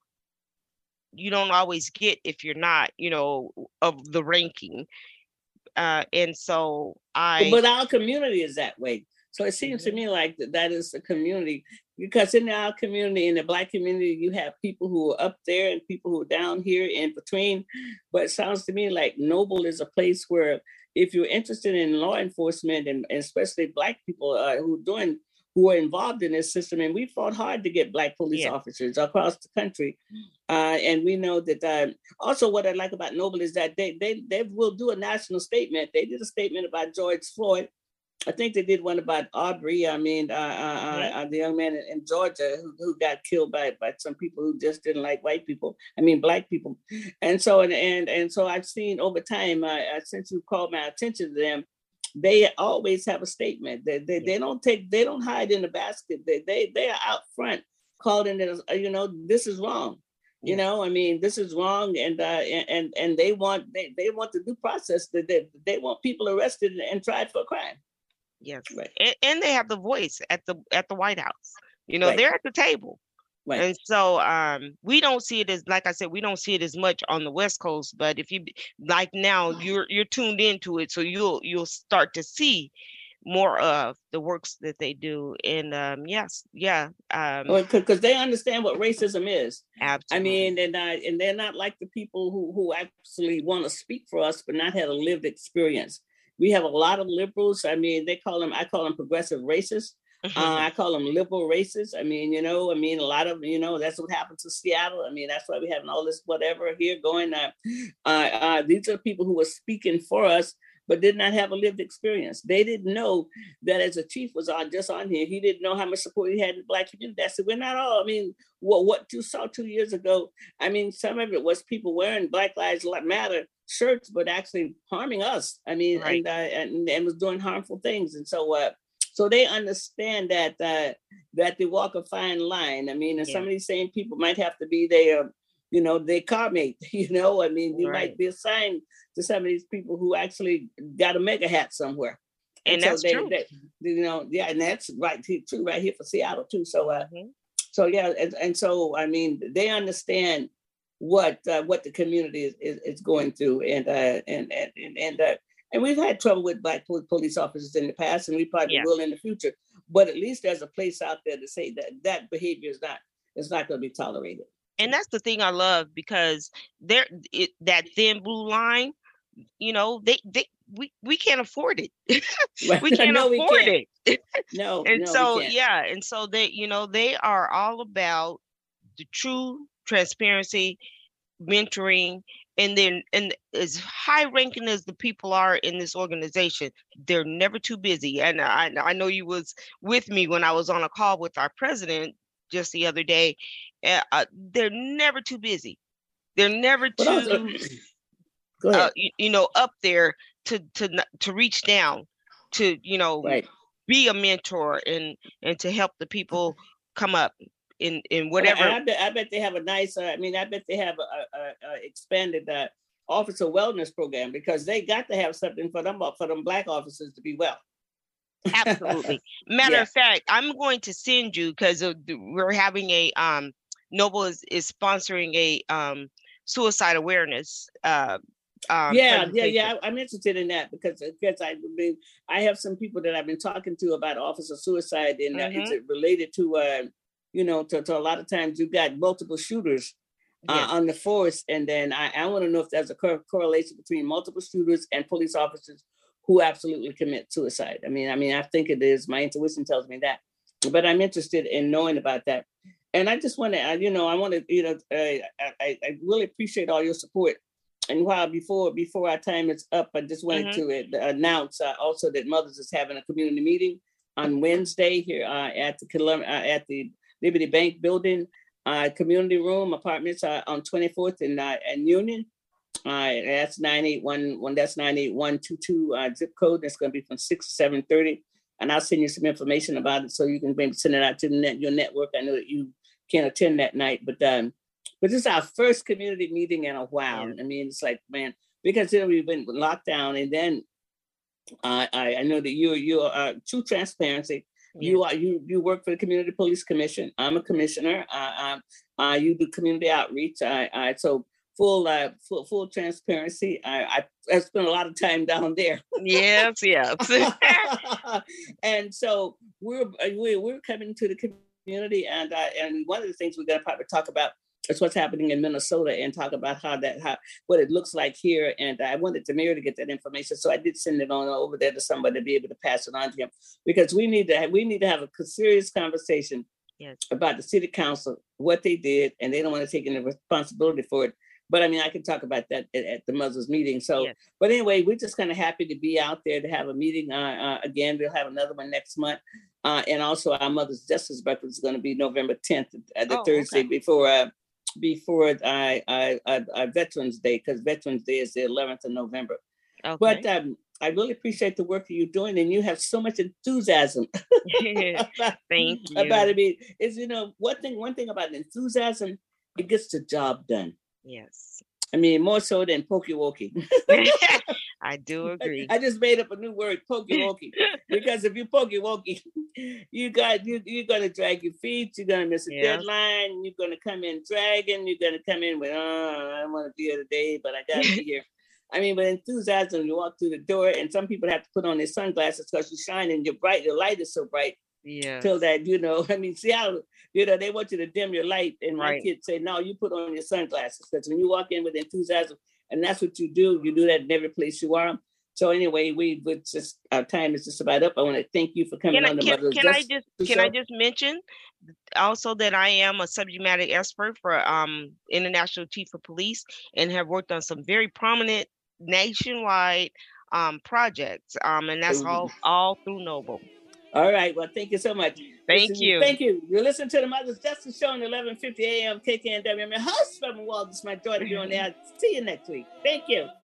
[SPEAKER 17] don't always get if you're not of the ranking. And so
[SPEAKER 1] but our community is that way. So it seems to me like that is the community, because in our community, in the Black community, you have people who are up there and people who are down here in between. But it sounds to me like Noble is a place where if you're interested in law enforcement, and especially Black people who are involved in this system, and we fought hard to get Black police officers across the country. And we know that also what I like about Noble is that they will do a national statement. They did a statement about George Floyd. I think they did one about Aubrey. The young man in Georgia who got killed by some people who just didn't like white people. Black people. And so so I've seen over time, since you called my attention to them, they always have a statement. They don't hide in the basket. They are out front calling it, this is wrong. This is wrong, and they want the due process. They want people arrested and tried for a crime.
[SPEAKER 17] Yes, right. And they have the voice at the White House. They're at the table. Right. And so we don't see it as, like I said, we don't see it as much on the West Coast. But if you like now, you're tuned into it, so you'll start to see more of the works that they do. And
[SPEAKER 1] because they understand what racism is.
[SPEAKER 17] Absolutely.
[SPEAKER 1] And they're not like the people who actually want to speak for us but not have a lived experience. We have a lot of liberals. I call them progressive racists. I call them liberal racists. I mean, a lot of, that's what happened to Seattle. I mean, that's why we're having all this whatever here going. These are people who were speaking for us, but did not have a lived experience. They didn't know that as a chief was just on here, he didn't know how much support he had in the Black community. I said, we're not all, I mean, what you saw 2 years ago, I mean, some of it was people wearing Black Lives Matter shirts, but actually harming us. I mean, right. and was doing harmful things. And so they understand that they walk a fine line. I mean, and some of these same people might have to be their car mate, I mean, you might be assigned to some of these people who actually got a mega hat somewhere.
[SPEAKER 17] And that's true.
[SPEAKER 1] And that's true right here for Seattle too. So, so I mean, they understand what the community is going through, and we've had trouble with Black police officers in the past, and we probably will in the future. But at least there's a place out there to say that behavior is not going to be tolerated.
[SPEAKER 17] And that's the thing I love, because that thin blue line, we can't afford it. We can't afford it.
[SPEAKER 1] No.
[SPEAKER 17] And so and so they are all about the true transparency, mentoring, and then as high ranking as the people are in this organization, they're never too busy. And I know you was with me when I was on a call with our president just the other day. They're never too busy. They're never too, up there to reach down, to be a mentor and to help the people come up in whatever.
[SPEAKER 1] I bet they have a nice. I bet they have a expanded officer wellness program, because they got to have something for them Black officers to be well.
[SPEAKER 17] Absolutely. Matter of fact, I'm going to send you, because we're having a Noble is sponsoring a suicide awareness. I'm interested in that, because I have some people that I've been talking to about officer suicide, and is it related to to a lot of times you've got multiple shooters on the force, and then I want to know if there's a correlation between multiple shooters and police officers who absolutely commit suicide. I mean, I think it is. My intuition tells me that, but I'm interested in knowing about that. And I just want to, I really appreciate all your support. And while before our time is up, I just wanted to announce also that Mothers is having a community meeting on Wednesday here at the Liberty Bank building, community room apartments on 24th and Union. That's 981. That's 98122 zip code. That's going to be from 6 to 7:30. And I'll send you some information about it, so you can maybe send it out to your network. I know that you can't attend that night, but this is our first community meeting in a while. I mean, it's like, man, because we've been locked down, and then I know that you're true transparency. Yeah. You work for the Community Police Commission. I'm a commissioner. You do community outreach. So full transparency. I spent a lot of time down there. Yes.
[SPEAKER 1] And so we're coming to the community, and one of the things we're going to probably talk about is what's happening in Minnesota, and talk about what it looks like here. And I wanted Tamir to get that information, so I did send it on over there to somebody to be able to pass it on to him, because we need to have a serious conversation about the city council, what they did, and they don't want to take any responsibility for it. But I mean, I can talk about that at the Mothers meeting. So, but anyway, we're just kind of happy to be out there to have a meeting. Again, we'll have another one next month. And also our Mothers Justice Breakfast is going to be November 10th, the Thursday before Veterans Day, because Veterans Day is the 11th of November. Okay. But I really appreciate the work that you're doing, and you have so much enthusiasm.
[SPEAKER 17] Thank you.
[SPEAKER 1] About it is, one thing about enthusiasm, it gets the job done.
[SPEAKER 17] Yes.
[SPEAKER 1] I mean, more so than pokey-wokey.
[SPEAKER 17] I do agree.
[SPEAKER 1] I just made up a new word, pokey-wokey, because if you pokey-wokey, you're going to drag your feet. You're going to miss a deadline. You're going to come in dragging. You're going to come in with, I don't want to be here today, but I got to be here. I mean, with enthusiasm, you walk through the door, and some people have to put on their sunglasses because you shine and you're bright. Your light is so bright.
[SPEAKER 17] Yeah.
[SPEAKER 1] Till that, I mean, Seattle, they want you to dim your light. And my kids say, no, you put on your sunglasses, because when you walk in with enthusiasm, and that's what you do that in every place you are, So anyway, we would just, our time is just about up. I want to thank you for coming on the Mother's Justice Show.
[SPEAKER 17] Can I just mention also that I am a subject matter expert for International Chief of Police and have worked on some very prominent nationwide projects. And that's all through Noble.
[SPEAKER 1] All right. Well, thank you so much.
[SPEAKER 17] Thank you.
[SPEAKER 1] Thank you. You listen to the Mother's Justice Show on 11:50 a.m. KKNW. I'm your host, Reverend Walden. It's my joy to be on there. See you next week. Thank you.